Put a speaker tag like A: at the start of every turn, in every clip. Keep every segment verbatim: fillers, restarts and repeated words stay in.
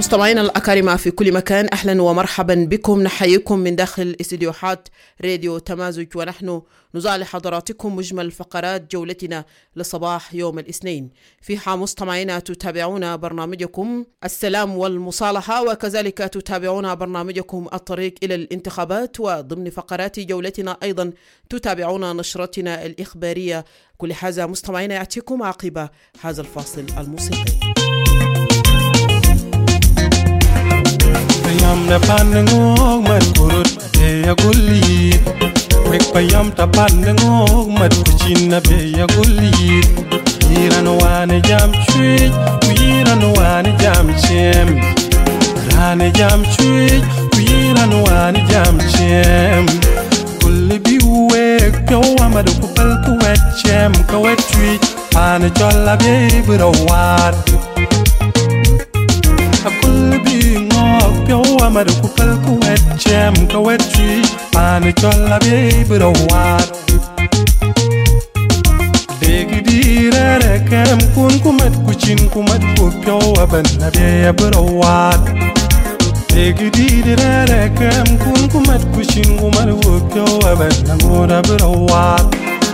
A: مستمعينا الأكارم في كل مكان، أهلا ومرحبا بكم. نحييكم من داخل استديوهات راديو تمازج، ونحن نزال حضراتكم مجمل فقرات جولتنا لصباح يوم الاثنين. فيها مستمعينا تتابعون برنامجكم السلام والمصالحة، وكذلك تتابعون برنامجكم الطريق إلى الانتخابات، وضمن فقرات جولتنا أيضا تتابعون نشرتنا الإخبارية. كل هذا مستمعينا يأتيكم عقب هذا الفاصل الموسيقي.
B: Payam na panengok mat kurut be ya gulit, wek payam ta panengok mat kuchin na be ya gulit. Iran wane jam chuit, Iran wane jam chem, Iran jam chuit, Iran wane jam chem. Kulli bi wek pyo amadu kupal kuwet chem kuwet chuit, pane cholla be burawat. Kulli bi Pyo amadu kupal kuwet chem kuwet tree pani cholla baby rawat degi dire rekem kun kumat kuchin kumat pyo aban nabe rawat degi dire rekem kun kumat kuchin kumat pyo aban namora rawat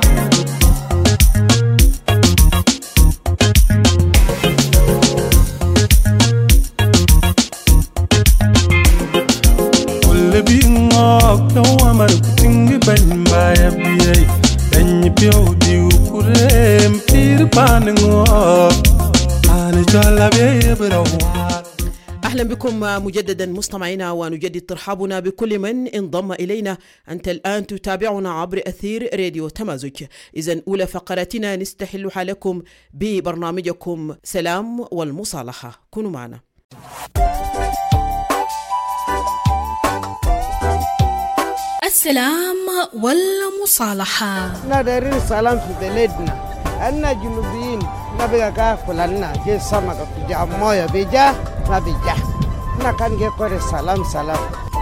B: Pyo amar kutingi bamba ya biyay danyi pyo diu kurem pir panengo ani jala be brawat.
A: أهلا بكم مجددا مستمعينا، ونجدد ترحابنا بكل من انضم إلينا. أنت الآن تتابعنا عبر أثير راديو تمازج. إذن أولى فقراتنا نستحلها لكم ببرنامجكم سلام والمصالحة. كونوا معنا.
C: السلام والمصالحة.
D: نادرين السلام في بلدنا، أنا جنوبيين نبغى كافل لنا جي سمك في جامويا بيجا نبيجا نكان جي كوري سلام سلام.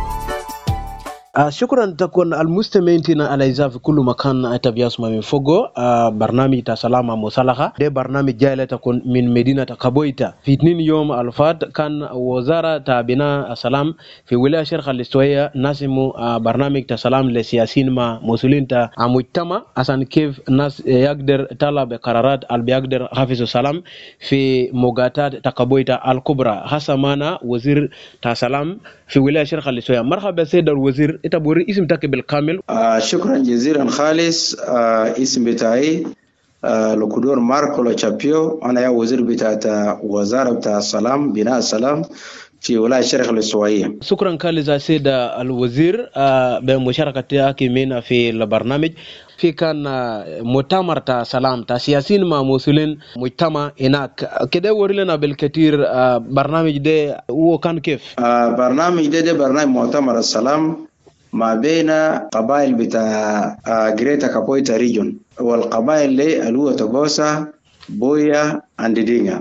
E: Uh, shukran takun almustami'in tina alayza fi kullu makan atabias ma min fogo uh, barnami ta salama musalaha de barnami jayla takun min medina ta kaboita fi ithnin yom alfat kan wazara ta bina salam fi wilaya sharq al-istiwaiya nasimu uh, barnami ta salam le siyasin ma musulin ta mujtama asan kif nas yaqdir talab qararat al yaqdir hafiz salam fi mugatat ta kaboita al-kubra hasamana wazir ta salam في ولاية شرق الإسوية. مرحبا سيد الوزير، إتبوري اسم تاكي بالكامل.
F: آه شكرا جزيلا خالص. آه اسم بتاعي آه لوكودور ماركو لوتشابيو، أنا يا وزير بتاع وزارة بتاع السلام بناء السلام في ولاية شرق الإسوية.
E: شكرا خالص سيد الوزير آه بمشاركتك منا في البرنامج. في كان مؤتمر تا سلام تا سياسيين مع مسؤولين مجتمع هناك كده ورينا بالكثير برنامج ده هو كان كيف؟
F: برنامج ده ده برنامج مؤتمر السلام ما بين قبائل بتاع جريتا كابويتا ريجون، والقبائل اللي هو توغوسا بويا انديدينغا.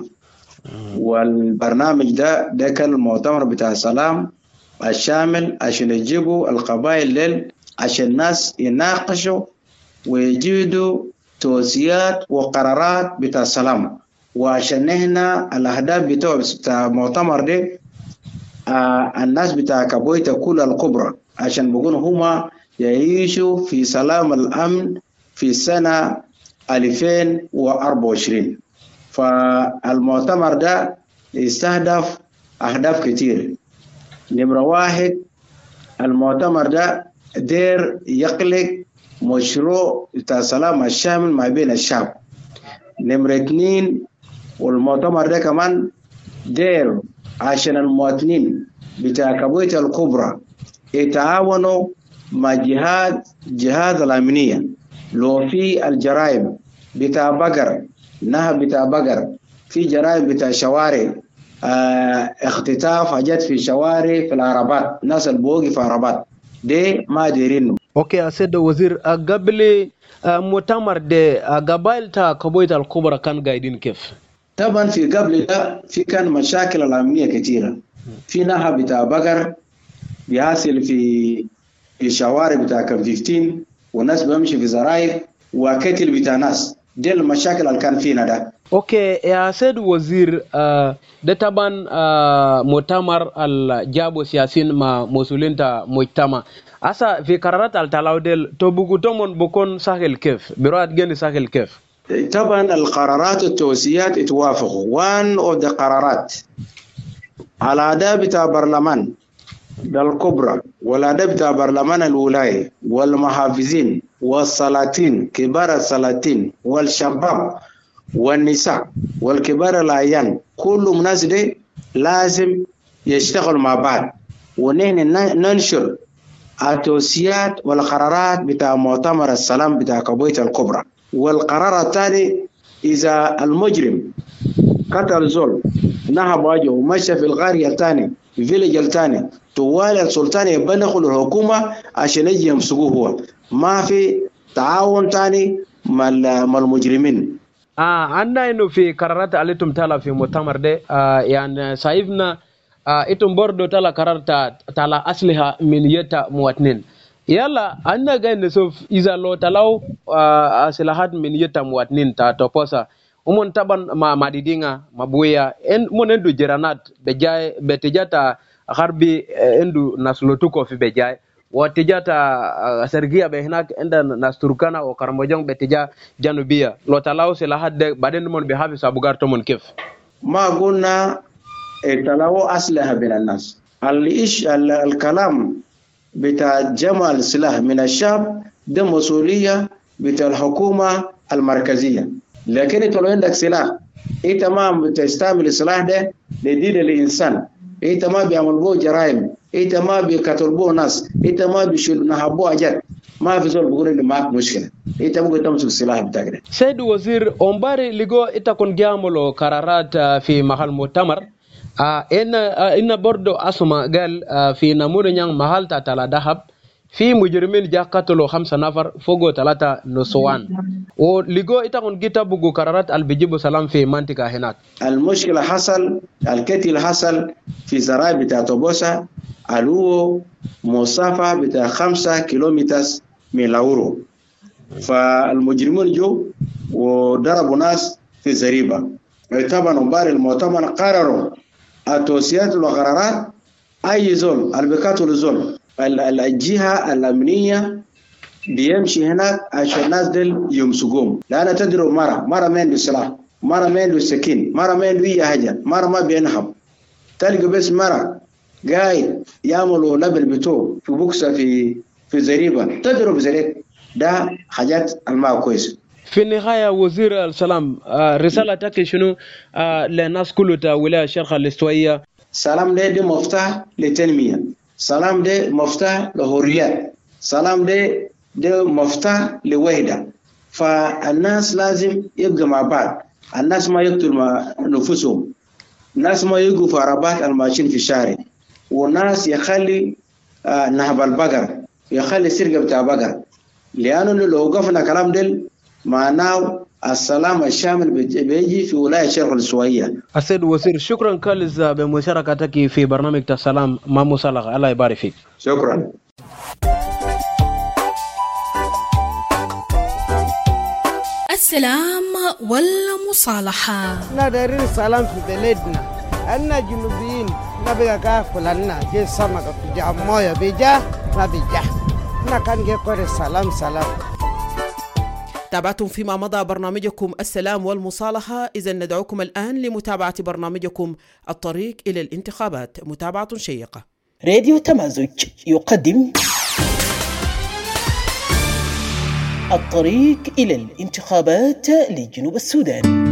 F: والبرنامج ده ده كان المؤتمر بتاع السلام الشامل عشان يجيبوا القبائل لل عشان الناس يناقشوا ويجدوا توصيات وقرارات بتاع السلام، وعشان هنا الأهداف بتاع المؤتمر ده آه الناس بتاع كابويتا كل الكبرى عشان بيقولوا هما يعيشوا في سلام الأمن في سنة ألفين وأربعة وعشرين. فالمؤتمر ده يستهدف أهداف كتير. نمرة واحد، المؤتمر ده دير يقلق مشروع بتاع السلام الشامل ما بين الشعب. نمرة اثنين، والمؤتمر ده كمان دير عشان المواطنين بتاع كابويتا الكبرى يتعاونوا مع جهاد جهاد الأمنية لو في الجرائم بتاع بقر نهب بتاع بقر، في جرائم بتاع شوارع اه اختطاف حاجات في شوارع في العربات، ناس البوغي في العربات دي ما ديرينه.
E: اوكي سيد الوزير، قبل مؤتمر ده قبائل تا كابويتا الكبرى كان قاعدين كيف؟
F: طبعا في قبل ده في كان مشاكل الأمنية كثيرة. في نهب بتاع بقر بيحصل في في الشوارع بتاع كم خمسة عشر، والناس بيمشي في زراير وقتل بتاع ناس. دي المشاكل اللي كان فينا ده.
E: اوكي يا سيد وزير، آه ده طبعا آه مؤتمر الجابو سياسيين مع مسؤولين تا مجتمع. asa في قرارات التلاو ديل تبوكو تومون بكون سهل كيف برات جن سهل كيف؟
F: طبعا القرارات والتوصيات اتوافقوا. وان اوف ذا قرارات على اداء بتاع برلمان الكبرى والاداء بتاع برلمان الولايه والمحافظين والسلاطين كبار السلاطين والشباب والنساء والكبار الأعيان، كل الناس دي لازم يشتغلوا مع بعض، ونحن ننشر التوصيات والقرارات بتاع مؤتمر السلام بتاع كابويتا الكبرى. والقرار الثاني إذا المجرم قتل زول نهب وجهه ومشى في القرية الثاني في فيلج الثاني، طوال السلطان يبلغوا الحكومة عشان يجي يمسكوه. هو ما في تعاون ثاني مع المجرمين.
E: آه عندنا إنه في قرارات اللي تم تلا في مؤتمر ده آه يعني سايفنا آه إتم برضو تلا قرار تلا أصلها من يتا مواطنين. يلا عندنا جاي نشوف إذا لو تلاو آه أصلها من يتا مواطنين تا توبوسا ومن طبعا ما ما ديدينga mabuya en monendu jeranat bejay betejata harbi endu naslotuko fi bejay watijata uh, sergia be hinak enda nasturkana o karmojong betija janubia lo talaw sila hadde baden mon be hafi sabugar to mon kef
F: ما قلنا talaw aslaha bin الناس الإيش الكلام بتاع جمع السلاح من الشعب ده مسؤولية بتاع الحكومة المركزية. لكن انت لو عندك سلاح انت ما بتستعمل السلاح ده لدين الانسان، انت ما بيعمل بو جرائم، انت ما بيقتل بو ناس، انت ما بيشيل نهبو اجات، ما في زول بيقول ان معك مشكله، انت ممكن تمسك السلاح بتاعك.
E: سيد وزير امباري لغو itaكون جاملو قرارات في محل مؤتمر آه ان آه ان برضو اسمع قال آه في نمور نيان محل تاع دهب في مجرمين جا قتلوا خمسة نفر فوقوا ثلاثة نسوان، ولقوا إتاكون جيتا بقوا قرارات البيجيبوا سلام في منطقة هناك.
F: المشكلة حصل القتل حصل في زراعة بتاع توبوسا الو مسافة بتاع خمسة كيلومتر من لاورو، فالمجرمين جو وضربوا ناس في زريبة. طبعا مباري المؤتمر قرروا التوصيات والقرارات أي زول البكاتو لزول الجهة الأمنية بيمشي هناك عشان الناس دل يمسكوهم، لأن تدروا مرة مرة ما عنده سلاح، مرة ما عنده سكين، مرة ما عنده أي حاجة، مرة ما بينهب، تلقى بس مرة قاعد يعملوا لبل بتوع في بوكسة في في زريبة تضرب زريك، ده حاجات الماء كويس.
E: في النهاية وزير السلام آه رسالة تكي شنو آه للناس كلها ولاية الشرق الاستوائية؟
F: سلام ده, ده مفتاح للتنمية، سلام ده مفتاح لحريات، سلام ده ده مفتاح لوحدة. فالناس لازم يبقى مع بعض، الناس ما يقتلوا نفسهم، الناس ما يقوا في عربات الماشين في الشارع، والناس يخلي آه نهب البقر، يخلي سرقة بتاع بقر، لأنه لو وقفنا كلام دل معناه السلام الشامل بيجي في ولاية الشرق الاستوائية.
E: السيد وزير شكرا كالز بمشاركتك في برنامج السلام مع مصالح، الله يبارك فيك.
F: شكرا.
C: السلام والمصالحة.
D: نادرين السلام في بلدنا، أنا جنوبيين نبغى كاكل لنا جي سمكة بجا موية بجا ما بجا، نكان جي كوري سلام سلام.
A: تابعتم فيما مضى برنامجكم السلام والمصالحة، إذا ندعوكم الآن لمتابعة برنامجكم الطريق إلى الانتخابات، متابعة شيقة.
G: راديو تمازج يقدم الطريق إلى الانتخابات لجنوب السودان.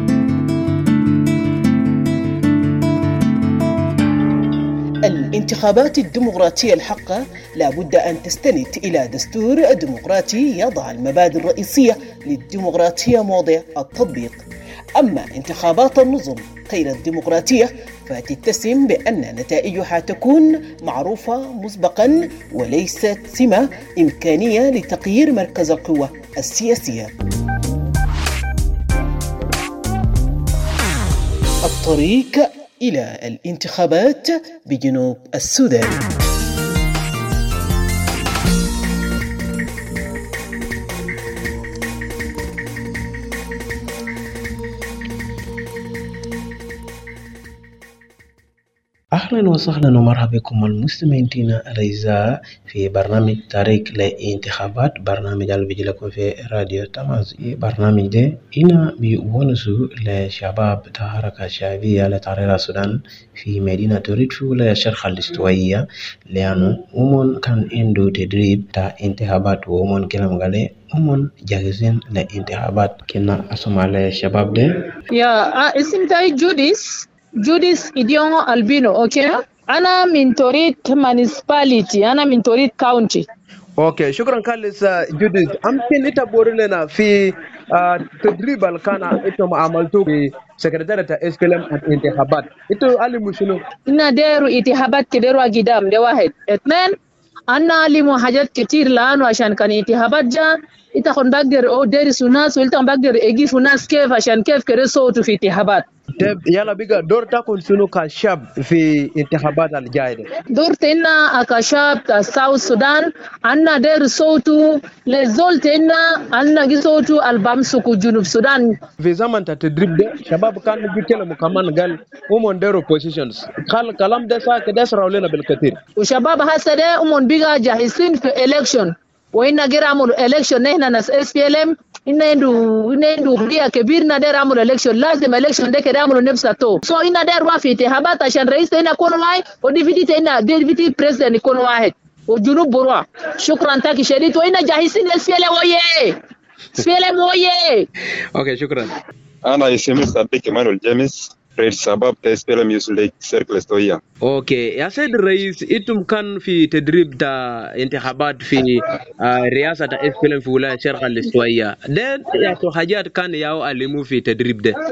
G: الانتخابات الديمقراطية الحقة لا بد أن تستند إلى دستور ديمقراطي يضع المبادئ الرئيسية للديمقراطية موضع التطبيق. أما انتخابات النظم غير الديمقراطية فتتسم بأن نتائجها تكون معروفة مسبقا وليست سمة إمكانية لتغيير مركز القوة السياسية. الطريق إلى الانتخابات بجنوب السودان.
E: أهلا وسهلا ومرحبا بكم المستمعين الأعزاء في برنامج طريق الانتخابات، برنامج اللي بيجي لكم في راديو تماز. برنامج ده هنا بيونسوا لشباب الحركة الشعبية لتحرير السودان في مدينة توريد في ولاية الشرق الاستوائية، لأنه هم كان عنده تدريب تاع انتخابات وهم كلام قال هم جاهزين للانتخابات. كنا أسمع للشباب ده.
H: يا اسم تاعي جوديس جوديس إديونغو ألبينو. أوكي، أنا من توريد municipality، أنا من توريد كاونتي.
E: اوكي شكرا كالس جوديس. أمكن إتبور لنا في تدريب اللي كان إنتم عملتوه في سكرتيرية إس بي إل إم الانتخابات، إنتوا علموا شنو؟
H: إنا ديروا انتخابات كديروا قدام، ده واحد. اثنين، أنا علموا حاجات كتير لأنه عشان كان انتخابات جا إنت كن بقدر أو دارس ناس وإنت بقدر أجيب ناس كيف عشان كيف كده صوتوا في انتخابات.
E: طيب يلا بيجا دور تكون شنو كشاب في انتخابات الجاية؟
H: دور تنا كشاب تساو السودان أنا دير صوتوا لزول تنا أنا جي صوتوا البامسكو جنوب السودان.
E: في زمن التدريب ده شباب كانوا بيتكلموا كمان قال هم ديروا بوزيشنز، قال كلام ده سا كده سرعوا لنا بالكثير.
H: وشباب هسه ده هم بيجا جاهزين في إلكشن، وإن غير عملوا إلكشن نحن ناس إس بي إل إم إن عنده إن عنده بيا كبير نادر عملوا إلكشن، لازم إلكشن ده كده عملوا نفسه تو. سو إن نادر وافي انتخابات عشان رئيس تنا يكون واحد وديفيدي تنا ديفيدي بريزيدنت يكون واحد والجنوب بروا. شكرا تاكي شديد وإن جاهزين إس بي إل إم وياه إس بي إل إم وياه.
E: أوكي شكرا.
I: أنا اسمي صديق مانويل جيمس رئيس شباب إس بي إل إم يوسف سيركل استوائية.
E: اوكي يا سيد الرئيس، انتم كان في تدريب تاع انتخابات في رئاسة إس بي إل إم في ولاية الشرق الاستوائية، ده يا حاجات كان ياو علموا في تدريب ده.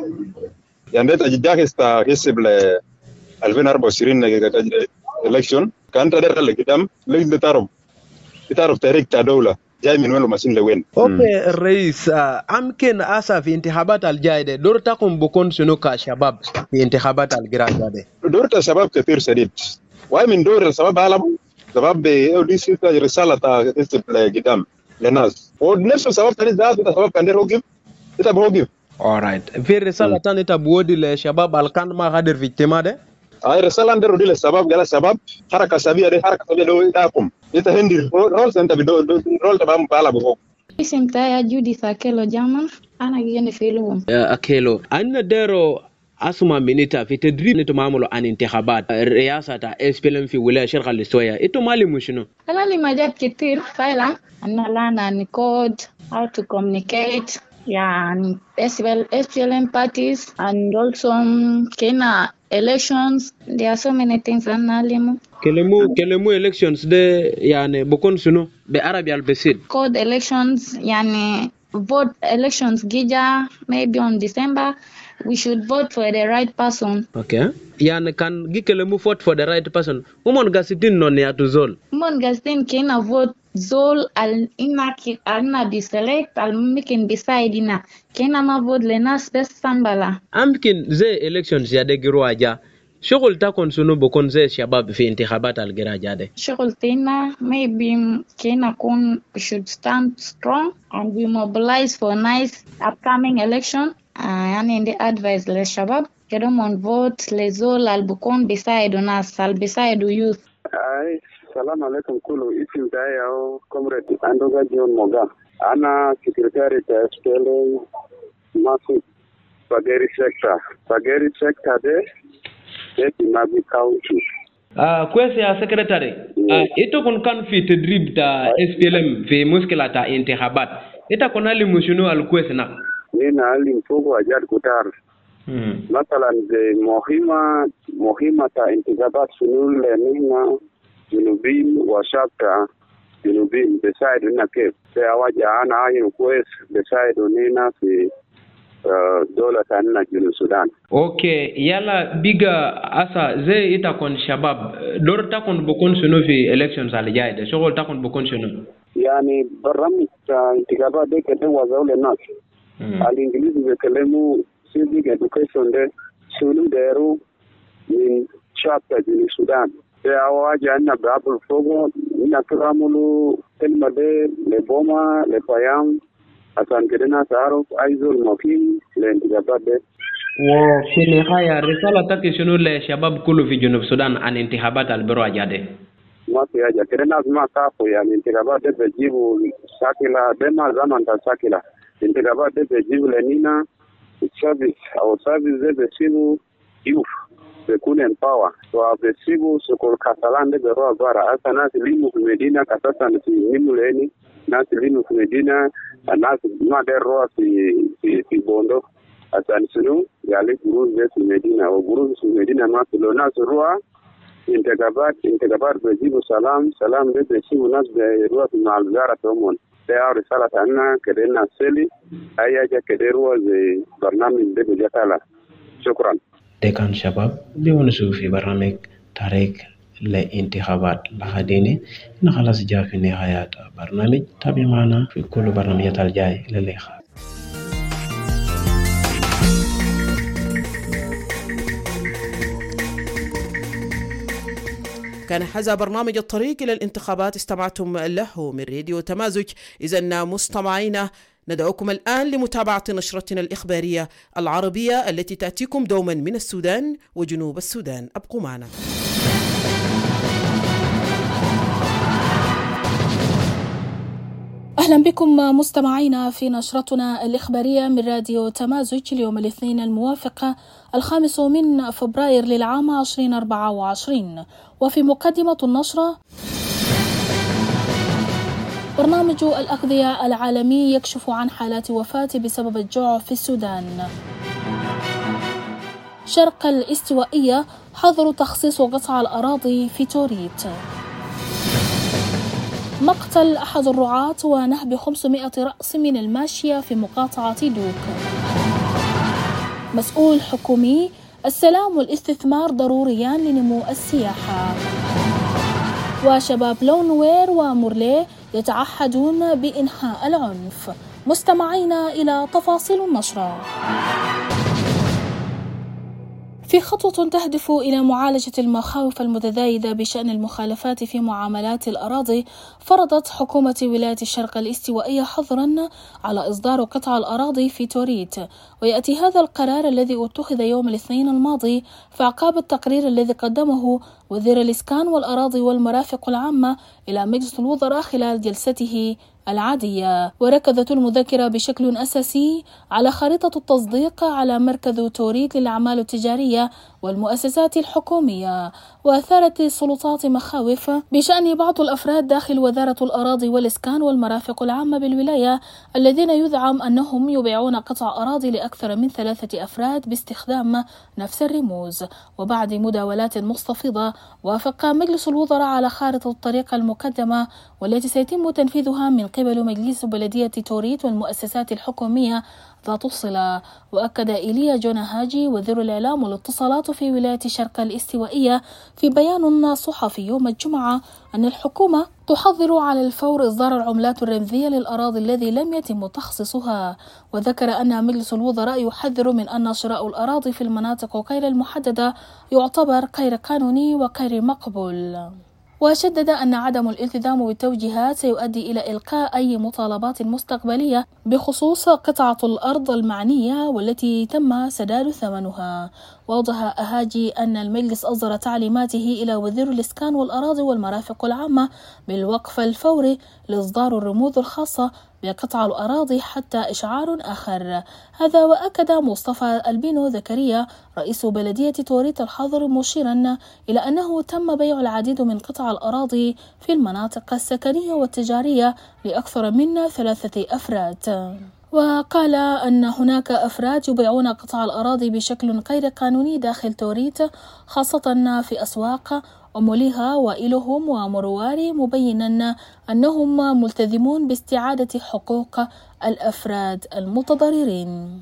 I: يعني ده جاهز تا حسب ل ألفين وأربعة وعشرين election كان تدرب اللي قدام ليك تعرف تعرف تاريخ تاع دولة جاي من وين وماشين لوين.
E: اوكي الرئيس، امكن اسا في انتخابات الجايه دور تكون بكون شنو كشباب في انتخابات الجايه؟
I: دور الشباب كثير شديد، واي من دور الشباب عالم شباب دي سي رساله تاع قدام للناس، ونفس الشباب ثاني ذات الشباب كان يروقف يتابع يوقف.
E: alright، في رساله ثانيه تبودي للشباب اللي كان ما قادر في اجتماع ده؟
I: هاي رساله ندير دي للشباب، قال الشباب حركه شبابيه دي حركه شبابيه دو تاكم انت هندي رول انت بدو رول تبع بالا بفوق.
J: اسم تاعي جودي ساكيلو جامان، انا جيني في لهم
E: اكيلو. انا ديرو اسمع منيتا في تدريب انتم عملوا عن انتخابات رئاسه اس بي إل إم في ولايه الشرق الاستوائيه، انتم معلموا شنو؟
J: انا لي مجال كتير فعلا، انا لانا نكود how to communicate يعني اس بي إل إم parties and also كنا elections. There are so many things أنا علموا.
E: كلموا كلموا elections ده يعني بكون شنو بعربي البسيط؟
J: code elections يعني vote elections جيجا maybe on December we should vote for the right person.
E: Okay. يعني كان جي كلموا vote for the right person. ومن قاصدين نون يا تزول.
J: ومن قاصدين كنا vote زول ال إنك أنا بيسلكت الممكن بيساعدنا كنا ما vote لناس بس سامبلا.
E: أمكن زي elections يا دقيروا أجا. شغل تكون شنو بكون زي شباب في انتخابات الجراجة ده؟
J: شغل تنا maybe كنا كون we should stand strong and we mobilize for nice upcoming election. يعني عندي advice للشباب كده من vote لزول البكون بيساعدوا ناس البيساعدوا youth.
K: أي السلام عليكم كله. اسم تاعي أو كومريد أندوغا جون موغا، أنا سكرتيري تاع إس بي إل إم ماسو باغيري سيكتا باغيري سيكتا ده في مابي كاونتي.
E: آه كويس يا سكرتيري. آه إنتو كن كان في تدريب تا إس بي إل إم في مشكلة تا انتخابات، إنت كن علم شنو الكويس نا؟
K: نينا علم فوق وجاد كتار. مثلا زي مهمة مهمة تا انتخابات شنو لنينا جنوبين وشاب تا جنوبين بيساعدونا كيف سيواجه أنا عين كويس بيساعدونينا في دولة تانية جنوب السودان.
E: اوكي يلا بيجا اسا زي تكون شباب دور تكون بكون شنو في elections اللي جاي ده، شغل تكون بكون شنو؟
K: يعني برامج انتخابات دي كده وزاول الناس الانجليزي بيتكلموا civic education ده شنو دايروا من شعب جنوب السودان. سيواجه أنا بابل فوق نكراملو كلمة ده لبوما لفيام عشان كده ناس عارف أي زول مكين لانتخابات ده
E: وفي النهاية رسالتك شنو للشباب كله في جنوب السودان عن انتخابات البرو أجاده؟
K: ما في حاجة كده ناس ما تعرفوا يعني انتخابات دي بتجيبوا شاكلة دما زمن شاكلة انتخابات دي بتجيبوا لنينا السيرفيس أو السيرفيس دي بتسيبوا يوف بيكون امباور وبتسيبوا سكول كاسالان دي بروح برا أسا ناس ليمو في المدينة كاساسا ليمو ليني ناس ليمو في المدينة الناس ما دير روح في في في بوندو أسان سنو يعني بروز دي في المدينة وبروز في المدينة ما في لو ناس روح انتخابات انتخابات بيجيبوا سلام سلام ده بيجيبوا ناس بيروح مع الوزارة تومون ده رسالة عنا كده الناس سلي أي حاجة كده روح زي برنامج ده بيجتالا. شكرا.
E: ده كان شباب اليوم نشوف في برنامج تاريخ لانتخابات لحديني نخلص جاء في نهاية برنامج تابع معنا في كل برنامجات الجاي للإخوة.
A: كان هذا برنامج الطريق إلى الانتخابات استمعتم له من راديو تمازج. إذن مستمعينا ندعوكم الآن لمتابعة نشرتنا الإخبارية العربية التي تأتيكم دوما من السودان وجنوب السودان. أبقوا معنا.
C: أهلا بكم مستمعينا في نشرتنا الإخبارية من راديو تمازج اليوم الاثنين الموافق الخامس من فبراير للعام عشرين أربعة وعشرين. وفي مقدمة النشرة برنامج الأغذية العالمي يكشف عن حالات وفاة بسبب الجوع في السودان. شرق الاستوائية حظر تخصيص قطع الأراضي في توريت. مقتل أحد الرعاة ونهب خمسمائة رأس من الماشية في مقاطعة دوك. مسؤول حكومي: السلام والاستثمار ضروريان لنمو السياحة. وشباب لونوير ومورليه يتعهدون بإنهاء العنف. مستمعينا إلى تفاصيل النشرة. في خطوة تهدف إلى معالجة المخاوف المتزايدة بشأن المخالفات في معاملات الأراضي، فرضت حكومة ولاية الشرق الاستوائية حظرا على إصدار قطع الأراضي في توريت. ويأتي هذا القرار الذي اتخذ يوم الاثنين الماضي في أعقاب التقرير الذي قدمه وزير الإسكان والأراضي والمرافق العامة إلى مجلس الوزراء خلال جلسته العادية. وركزت المذكرة بشكل أساسي على خريطة التصديق على مركز توريت للأعمال التجارية والمؤسسات الحكومية. وأثارت السلطات مخاوف بشأن بعض الأفراد داخل وزارة الأراضي والإسكان والمرافق العامة بالولاية الذين يزعم أنهم يبيعون قطع أراضي لأكثر من ثلاثة أفراد باستخدام نفس الرموز. وبعد مداولات مستفيضة وافق مجلس الوزراء على خارطة الطريق المقدمة والتي سيتم تنفيذها من قبل مجلس بلدية توريت والمؤسسات الحكومية ذات الصلة. وأكد إيليا جوناهاجي وزير الإعلام والاتصالات في ولاية الشرق الاستوائية في بيان صحفي يوم الجمعة أن الحكومة تحضر على الفور إصدار العملات الرمزية للأراضي الذي لم يتم تخصيصها. وذكر أن مجلس الوزراء يحذر من أن شراء الأراضي في المناطق غير المحددة يعتبر غير قانوني وغير مقبول. وشدد أن عدم الالتزام بالتوجيهات سيؤدي إلى إلقاء أي مطالبات مستقبلية بخصوص قطعة الأرض المعنية والتي تم سداد ثمنها. وأوضح أهاجي أن المجلس أصدر تعليماته إلى وزير الإسكان والأراضي والمرافق العامة بالوقف الفوري لإصدار الرموز الخاصة بقطع الأراضي حتى إشعار آخر. هذا وأكد مصطفى البينو زكريا رئيس بلدية توريت الحظر مشيرا إلى أنه تم بيع العديد من قطع الأراضي في المناطق السكنية والتجارية لأكثر من ثلاثة أفراد. وقال أن هناك أفراد يبيعون قطع الأراضي بشكل غير قانوني داخل توريت خاصة في أسواق وموليها وإلهم ومرواري، مبينا أنهم ملتزمون باستعادة حقوق الأفراد المتضررين.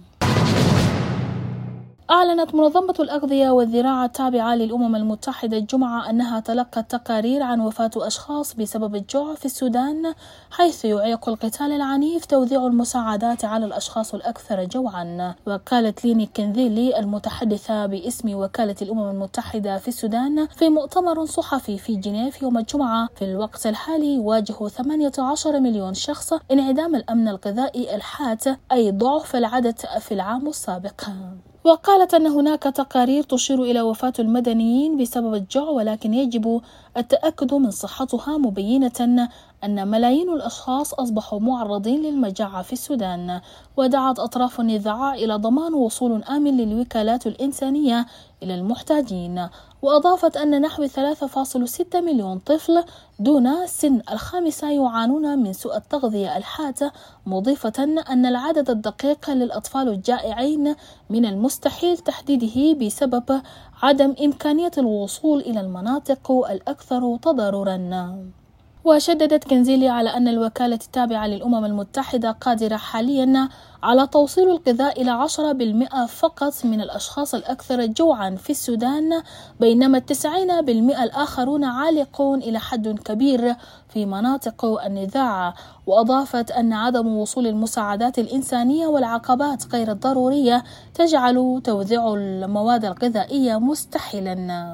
C: أعلنت منظمة الأغذية والزراعة التابعة للأمم المتحدة الجمعة أنها تلقت تقارير عن وفاة أشخاص بسبب الجوع في السودان، حيث يعيق القتال العنيف توزيع المساعدات على الأشخاص الأكثر جوعا. وقالت ليني كنذيلي المتحدثة باسم وكالة الأمم المتحدة في السودان في مؤتمر صحفي في جنيف يوم الجمعة: في الوقت الحالي يواجه ثمانية عشر مليون شخص انعدام الأمن الغذائي الحاد، أي ضعف العدد في العام السابق. وقالت أن هناك تقارير تشير إلى وفاة المدنيين بسبب الجوع، ولكن يجب التأكد من صحتها، مبينة أن ملايين الأشخاص أصبحوا معرضين للمجاعة في السودان. ودعت أطراف النزاع إلى ضمان وصول آمن للوكالات الإنسانية إلى المحتاجين. وأضافت أن نحو ثلاثة فاصلة ستة مليون طفل دون سن الخامسة يعانون من سوء التغذية الحاد، مضيفة أن العدد الدقيق للأطفال الجائعين من المستحيل تحديده بسبب عدم إمكانية الوصول إلى المناطق الأكثر تضرراً. وشددت كنزيلي على أن الوكالة التابعة للأمم المتحدة قادرة حالياً على توصيل الغذاء إلى عشرة بالمئة فقط من الأشخاص الأكثر جوعاً في السودان، بينما التسعين بالمئة الآخرون عالقون إلى حد كبير في مناطق النزاع. وأضافت أن عدم وصول المساعدات الإنسانية والعقبات غير الضرورية تجعل توزيع المواد الغذائية مستحيلاً.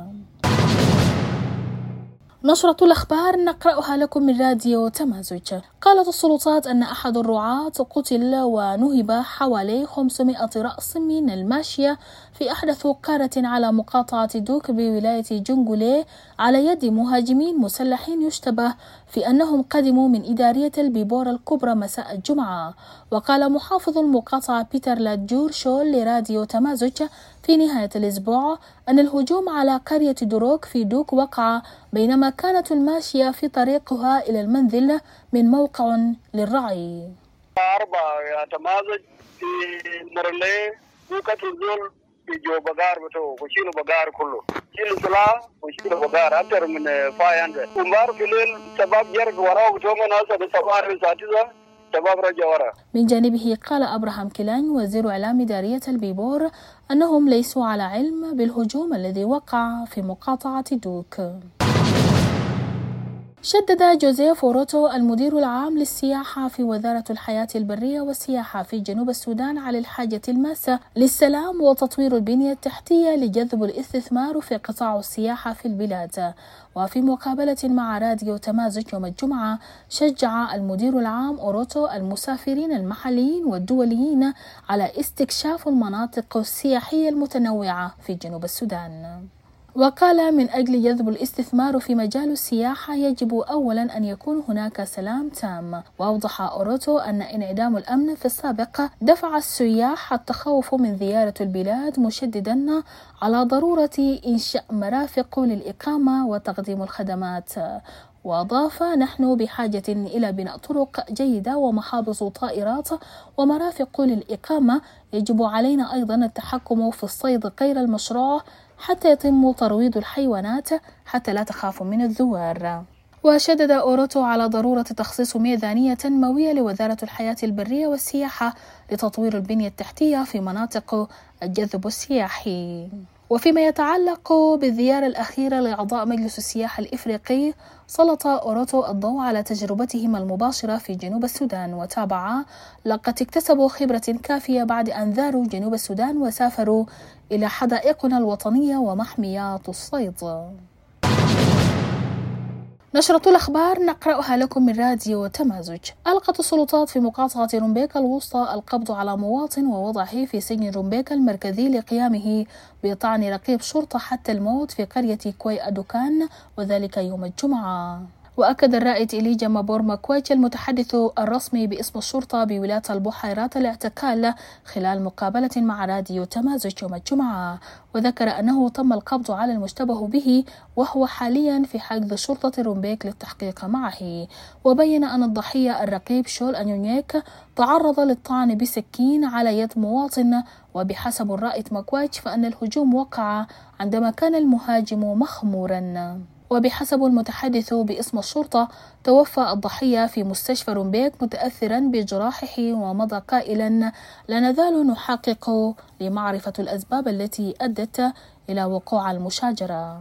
C: نشرة الأخبار نقرأها لكم من راديو تمازج. قالت السلطات أن أحد الرعاة قتل ونهب حوالي خمسمائة رأس من الماشية في أحدث قارة على مقاطعة دوك بولاية جنجولي على يد مهاجمين مسلحين يشتبه في أنهم قدموا من إدارية البيبور الكبرى مساء الجمعة. وقال محافظ المقاطعة بيتر لاتجور شول لراديو تمازج في نهاية الأسبوع أن الهجوم على قرية دروك في دوك وقع بينما كانت الماشية في طريقها إلى المنزل من موقع للرعي.
L: أربعة يا تمازج في مرلي دوكة الزول في جو بقار بتو وشيلوا بقار كله شيلوا سلاح وشيلوا بقار أكثر من خمسمائة ومبار في الليل شباب جرق وراء وتومن هذا بسبار ساتيزا شباب رجع وراء.
C: من جانبه قال أبراهام كيلان وزير إعلام إدارية البيبور أنهم ليسوا على علم بالهجوم الذي وقع في مقاطعة دوك. شدد جوزيف أوروتو المدير العام للسياحة في وزارة الحياة البرية والسياحة في جنوب السودان على الحاجة الماسة للسلام وتطوير البنية التحتية لجذب الاستثمار في قطاع السياحة في البلاد. وفي مقابلة مع راديو تمازج يوم الجمعة شجع المدير العام أوروتو المسافرين المحليين والدوليين على استكشاف المناطق السياحية المتنوعة في جنوب السودان. وقال من أجل جذب الاستثمار في مجال السياحة يجب أولا أن يكون هناك سلام تام. وأوضح أوروتو أن انعدام الأمن في السابق دفع السياح التخوف من زيارة البلاد، مشددا على ضرورة إنشاء مرافق للإقامة وتقديم الخدمات. وأضاف نحن بحاجة إلى بناء طرق جيدة ومحابط طائرات ومرافق للإقامة. يجب علينا أيضا التحكم في الصيد غير المشروع حتى يتم ترويض الحيوانات حتى لا تخاف من الزوار. وشدد أوروتو على ضرورة تخصيص ميزانية تنموية لوزارة الحياة البرية والسياحة لتطوير البنية التحتية في مناطق الجذب السياحي. وفيما يتعلق بالزيارة الأخيرة لأعضاء مجلس السياحة الإفريقي، سلط أوروتو الضوء على تجربتهم المباشرة في جنوب السودان، وتابع لقد اكتسبوا خبرة كافية بعد أن زاروا جنوب السودان وسافروا إلى حدائقنا الوطنية ومحميات الصيد. نشرة الأخبار نقرأها لكم من راديو تمازج. ألقت السلطات في مقاطعة رومبيكا الوسطى القبض على مواطن ووضعه في سجن رومبيكا المركزي لقيامه بطعن رقيب شرطة حتى الموت في قرية كوي أدوكان، وذلك يوم الجمعة. وأكد الرائد إليجا مابور ماكويتش المتحدث الرسمي باسم الشرطة بولاية البحيرات الاعتقال خلال مقابلة مع راديو تمازج يوم الجمعة، وذكر أنه تم القبض على المشتبه به وهو حاليا في حجز شرطة رومبيك للتحقيق معه. وبين أن الضحية الرقيب شول أنيونيك تعرض للطعن بسكين على يد مواطن، وبحسب الرائد ماكويتش فإن الهجوم وقع عندما كان المهاجم مخمورا. وبحسب المتحدث باسم الشرطة توفى الضحية في مستشفى رومبيك متأثرا بجراحه، ومضى قائلا لا نزال نحقق لمعرفة الأسباب التي أدت إلى وقوع المشاجرة.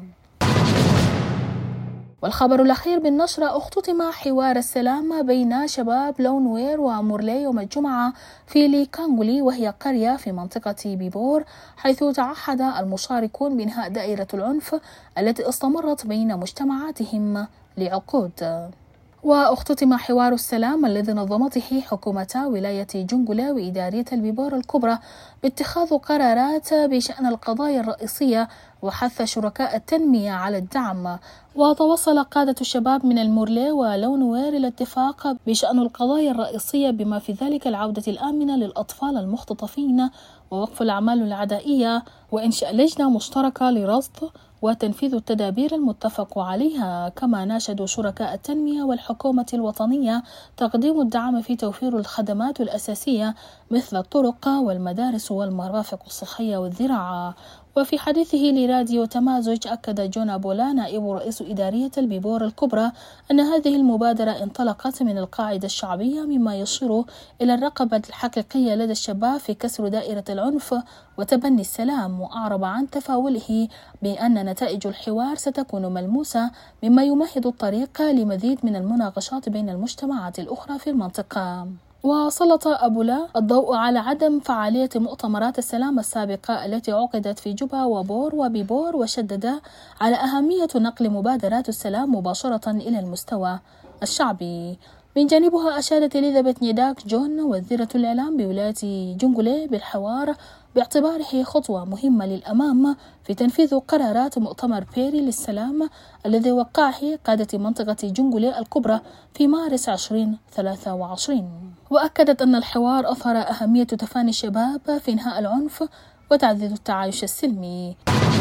C: والخبر الأخير بالنشرة، اختتم حوار السلام بين شباب لونوير ومورلي يوم الجمعة في ليكانغولي، وهي قرية في منطقة بيبور، حيث تعهد المشاركون بإنهاء دائرة العنف التي استمرت بين مجتمعاتهم لعقود. واختتم حوار السلام الذي نظمته حكومتا ولاية جنجلة وإدارية البيبور الكبرى باتخاذ قرارات بشأن القضايا الرئيسية وحث شركاء التنمية على الدعم. وتوصل قادة الشباب من المورلي ولونوير إلى اتفاق بشأن القضايا الرئيسية بما في ذلك العودة الآمنة للأطفال المختطفين ووقف الأعمال العدائية وإنشاء لجنة مشتركة لرصد وتنفيذ التدابير المتفق عليها. كما ناشدوا شركاء التنمية والحكومة الوطنية تقديم الدعم في توفير الخدمات الأساسية مثل الطرق والمدارس والمرافق الصحية والزراعة. وفي حديثه لراديو تمازج أكد جون أبولا نائب رئيس إدارية البيبور الكبرى أن هذه المبادرة انطلقت من القاعدة الشعبية مما يشير إلى الرغبة الحقيقية لدى الشباب في كسر دائرة العنف وتبني السلام. وأعرب عن تفاؤله بأن نتائج الحوار ستكون ملموسة مما يمهد الطريق لمزيد من المناقشات بين المجتمعات الأخرى في المنطقة. وسلط أبولا الضوء على عدم فعالية مؤتمرات السلام السابقة التي عقدت في جوبا وبور وبيبور وشدد على أهمية نقل مبادرات السلام مباشرة إلى المستوى الشعبي. من جانبها أشادت إليزابيث نيداك جون وزيرة الإعلام بولاية جنجلة بالحوار باعتباره خطوة مهمة للأمام في تنفيذ قرارات مؤتمر بيري للسلام الذي وقعه قادة منطقة جنجلة الكبرى في مارس ألفين وثلاثة وعشرين. وأكدت أن الحوار أظهر أهمية تفاني الشباب في إنهاء العنف وتعزيز التعايش السلمي.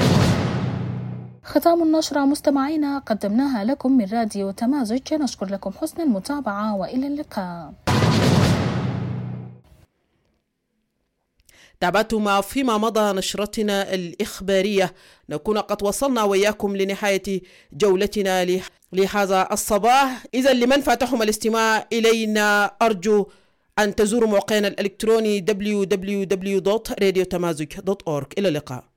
C: ختام النشرة مستمعينا قدمناها لكم من راديو تمازج. نشكر لكم حسن المتابعة وإلى اللقاء.
A: تابعتم فيما مضى نشرتنا الإخبارية. نكون قد وصلنا وإياكم لنهاية جولتنا لهذا الصباح. إذا لمن فاتحهم الاستماع إلينا أرجو أن تزوروا موقعنا الإلكتروني دبليو دبليو دبليو دوت راديو تمازج دوت أورج. إلى اللقاء.